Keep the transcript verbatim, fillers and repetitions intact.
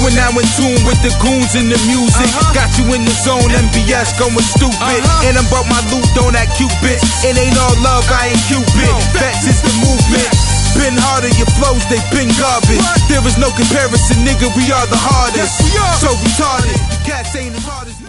are now in tune with the goons and the music. Uh-huh. Got you in the zone, M B S going stupid. Uh-huh. And I'm about my loot, don't act Cupid. It ain't all love, I ain't Cupid. Vets is the movement. Been harder, your flows, they been garbage. What? There is no comparison, nigga, we are the hardest. Yes, we are. So retarded. Cats ain't as hard as